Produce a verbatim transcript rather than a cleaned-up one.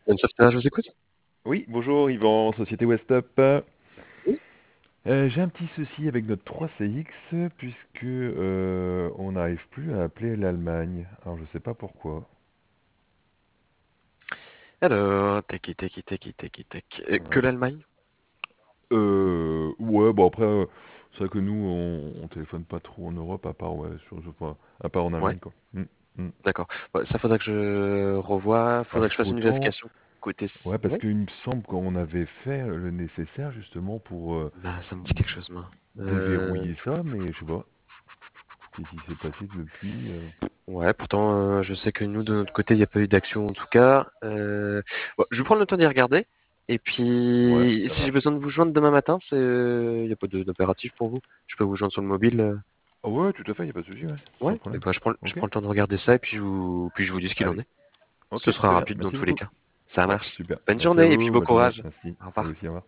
Bonne Software, je vous écoute. Oui, bonjour Yvan, Société Westop. Oui. Euh, j'ai un petit souci avec notre trois C X puisque euh, on n'arrive plus à appeler l'Allemagne. Alors je sais pas pourquoi. Alors, tac, tac, tac, tac, tac. Euh, Que Ouais. l'Allemagne? Euh, ouais, bon après, euh, c'est vrai que nous on, on téléphone pas trop en Europe à part ouais, sur, je- enfin, à part en Ouais, Allemagne quoi. Mm, mm. d'accord. Ouais, ça faudrait que je revoie, Alors faudrait que je fasse une pourtant, vérification côté. ouais, s- parce Ouais. qu'il me semble qu'on avait fait le nécessaire justement pour euh, Bah, ça me dit quelque chose, moi. Euh... déverrouiller ça, mais je sais pas. Qu'est-ce qui s'est passé depuis euh, Ouais, pourtant, euh, je sais que nous, de notre côté, il n'y a pas eu d'action en tout cas. Euh... bon, je vais prendre le temps d'y regarder. Et Ouais, puis, ça si j'ai marche. besoin de vous joindre demain matin, c'est, il n'y a pas de- d'impératif pour vous. Je peux vous joindre sur le mobile. euh. Ah ouais, tout à fait, y a pas de souci, ouais, sans Ouais, et problème. ben, je prends, je Ok, prends le temps de regarder ça et puis je vous, puis je vous dis ce qu'il en allez. est. Ce Ok, sera très bien, rapide dans merci tous les beaucoup. cas. Ça Ouais, marche. super. Bonne Merci à journée et puis vous, bon bonne journée. courage. Merci. Au À vous revoir. aussi, au revoir.